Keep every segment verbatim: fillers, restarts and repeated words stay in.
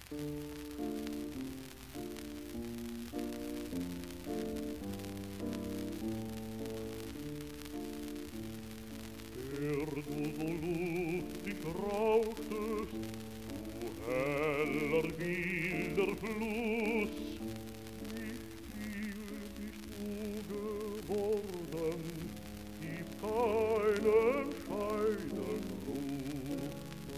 Der du so lustig rauchtest, du heller wilder Fluss, wie viel bist du geworden, gib keinen scheiden Ruß.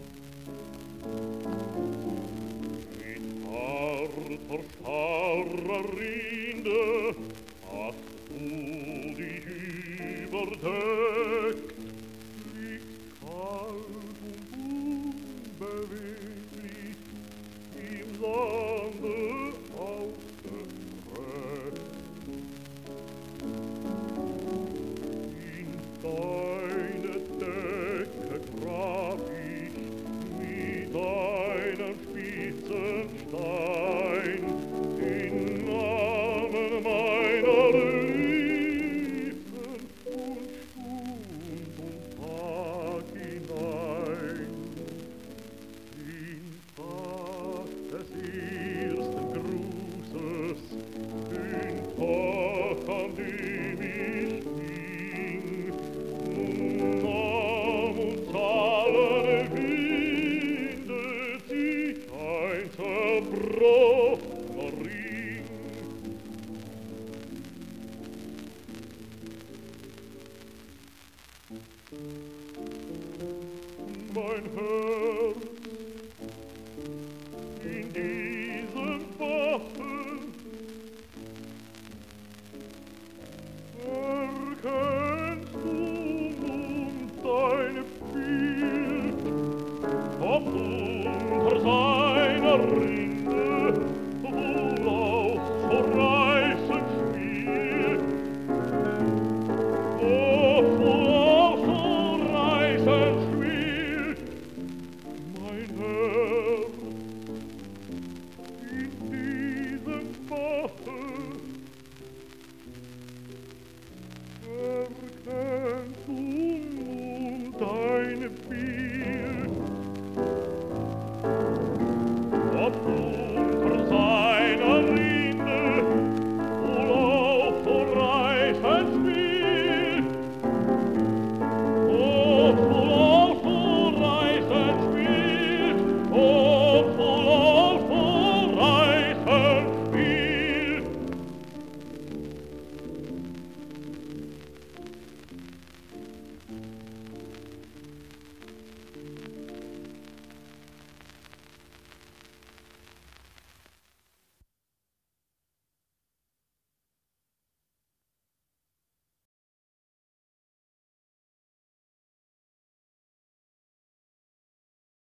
Mit harter, starrer Rinde hast du dich überdeckt, liegt kalt und unbeweglich im Sande ausgestreckt. In deine Decke grab ich mit einem spitzen Stein den Namen meiner Lieben und Stund und Tag hinein. Den Tag des ersten Grußes, den Tag, an dem ich ging, nun nahm uns alle windet sich ein zerbrochener Ring. Mein Herz in diesem Bache erkennst du nun dein Bild, ob unter seiner Rinde wohl auch so reißend spielt, ob wohl auch so reißend spielt, mein Herz in diesem Bache. Erkennst du nun dein Bild, ob du